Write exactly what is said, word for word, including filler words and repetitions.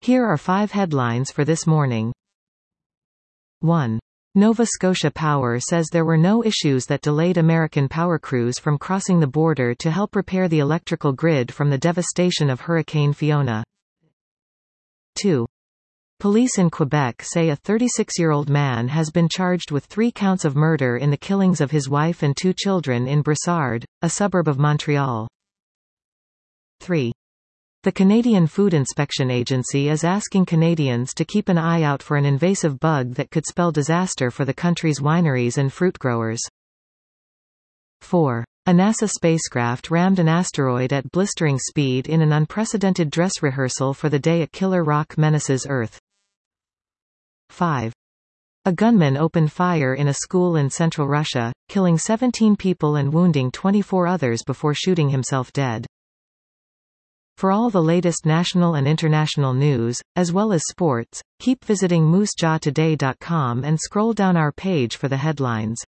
Here are five headlines for this morning. one. Nova Scotia Power says there were no issues that delayed American power crews from crossing the border to help repair the electrical grid from the devastation of Hurricane Fiona. two. Police in Quebec say a thirty-six-year-old man has been charged with three counts of murder in the killings of his wife and two children in Brossard, a suburb of Montreal. three. The Canadian Food Inspection Agency is asking Canadians to keep an eye out for an invasive bug that could spell disaster for the country's wineries and fruit growers. four. A NASA spacecraft rammed an asteroid at blistering speed in an unprecedented dress rehearsal for the day a killer rock menaces Earth. five. A gunman opened fire in a school in central Russia, killing seventeen people and wounding twenty-four others before shooting himself dead. For all the latest national and international news, as well as sports, keep visiting moose jaw today dot com and scroll down our page for the headlines.